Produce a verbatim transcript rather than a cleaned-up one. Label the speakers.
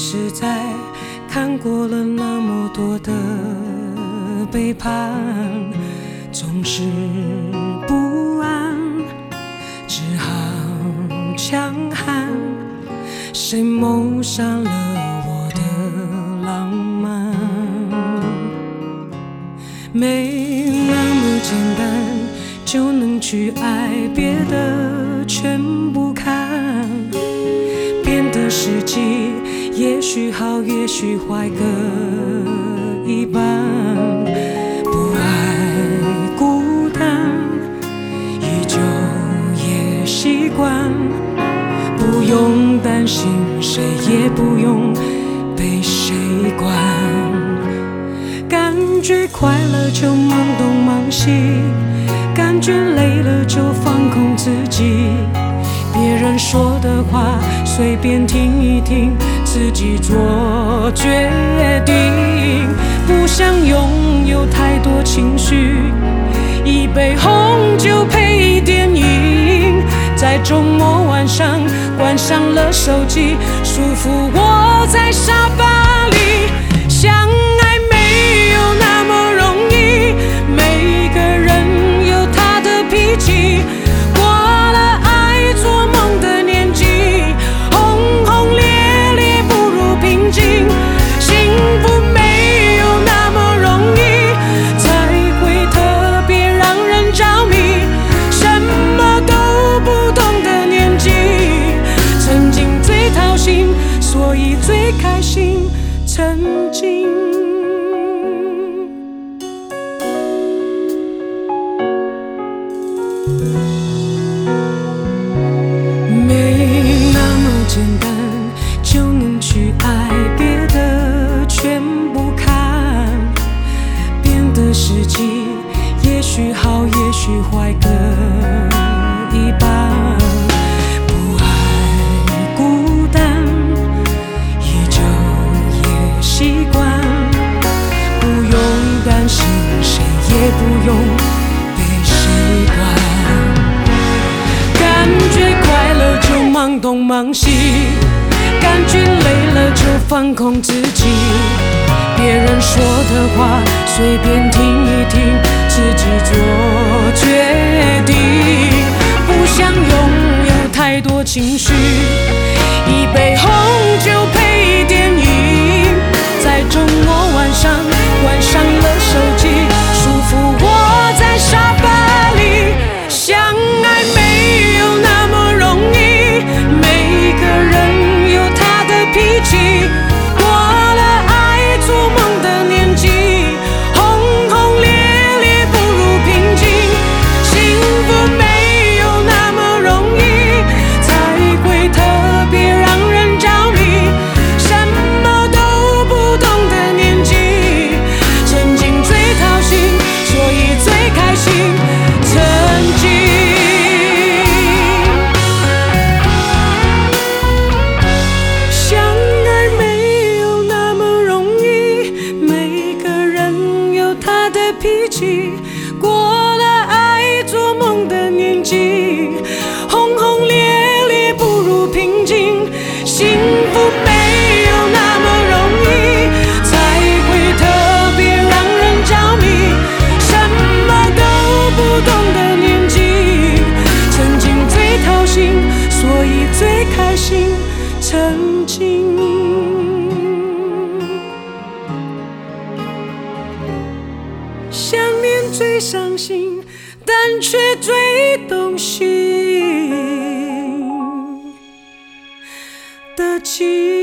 Speaker 1: 实在，看过了那么多的背叛，总是不安，只好强悍。谁谋杀了我的浪漫？没那么简单就能去爱，别的全不看。变的时机也许好也许坏各一半，不爱孤单依旧也习惯，不用担心谁也不用被谁管，感觉快乐就忙东忙西，感觉累了就放空自己，别人说的话随便听一听，自己做决定。不想拥有太多情绪，一杯红酒配电影，在周末晚上关上了手机，舒服窝在沙发里。相爱没有那么容易，每个人有他的脾气，过了爱做梦的年纪，轰轰烈烈不如平静。幸福没有那么容易，才会特别让人着迷，什么都不懂的年纪，曾经最掏心，所以最开心。曾经没那么简单就能去爱，别的全不看。变的时机也许好也许坏各一半，不爱孤单依旧也习惯，不用担心谁也不用被谁管，感觉快乐就忙东忙西，感觉累了就放空自己，别人说的话随便听一听，自己做决定。不想拥有太多情绪，一杯红酒配电影，在周末晚上关上了手机，舒服窝在沙发里。相爱没有那么容易，每个人有他的脾气，过了爱做梦的年纪，轰轰烈烈不如平静。幸福没有那么容易，才会特别让人着迷，什么都不懂的年纪，曾经最掏心，所以最开心。曾经相爱没有那么容易，每个人有他的脾气，过了爱做梦的年纪，轰轰烈烈不如平静。幸福没有那么容易，才会特别让人着迷，什么都不懂的年纪，曾经最掏心，所以最开心。曾经想念最伤心，但却最动心的情。